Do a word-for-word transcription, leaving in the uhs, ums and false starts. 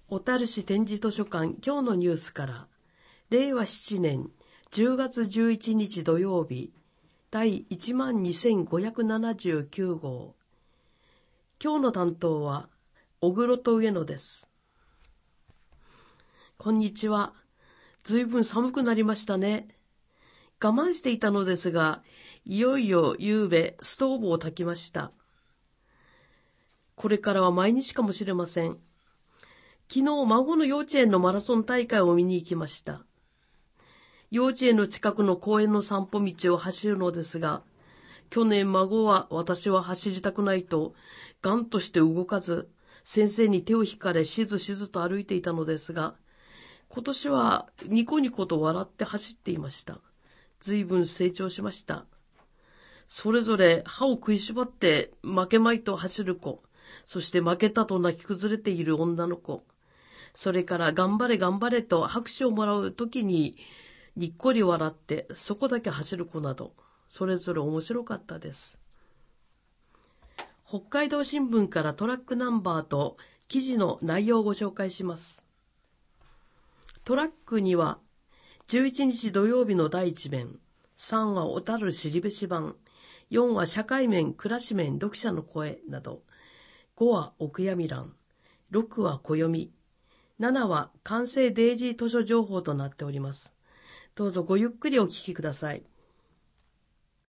小樽市展示図書館今日のニュースかられいわしちねんじゅうがつじゅういちにち土曜日第いちまんにせんごひゃくななじゅうきゅうごう。今日の担当は小黒と上野です。こんにちは。ずいぶん寒くなりましたね。我慢していたのですが、いよいよ夕べストーブを焚きました。これからは毎日かもしれません。昨日孫の幼稚園のマラソン大会を見に行きました。幼稚園の近くの公園の散歩道を走るのですが、去年孫は私は走りたくないとガンとして動かず、先生に手を引かれしずしずと歩いていたのですが、今年はニコニコと笑って走っていました。ずいぶん成長しました。それぞれ歯を食いしばって負けまいと走る子、そして負けたと泣き崩れている女の子、それから頑張れ頑張れと拍手をもらうときににっこり笑ってそこだけ走る子など、それぞれ面白かったです。北海道新聞からトラックナンバーと記事の内容をご紹介します。トラックにはじゅういちにち土曜日の第一面、さんは小樽知りべし版、よんは社会面、暮らし面、読者の声など、ごはお悔やみ欄、ろくは暦、ななは完成デイジー図書情報となっております。どうぞごゆっくりお聞きください。